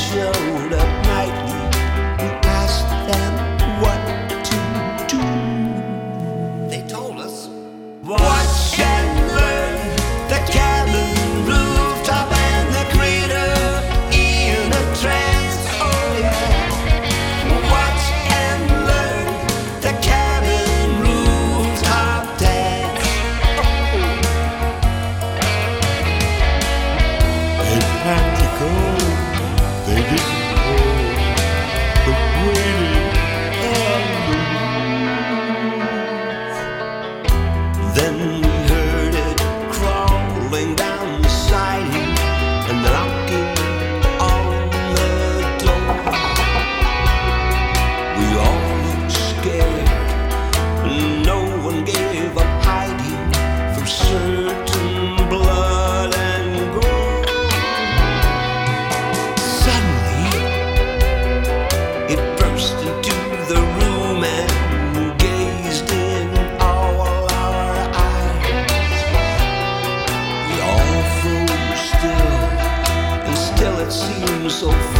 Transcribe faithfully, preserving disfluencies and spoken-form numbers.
showed up nightly. We asked them what to do. They told us, watch and learn. The cabin rooftop and the crater in a trance. Oh yeah. Watch and learn. The cabin rooftop dance. They had to go. They didn't know. But waited on the roof. Then we heard it crawling down the siding and knocking on the door. We all looked scared, and no one gave up hiding from certain blood and gore. Suddenly, it burst into the room and gazed in all our eyes. We all froze still, and still it seemed so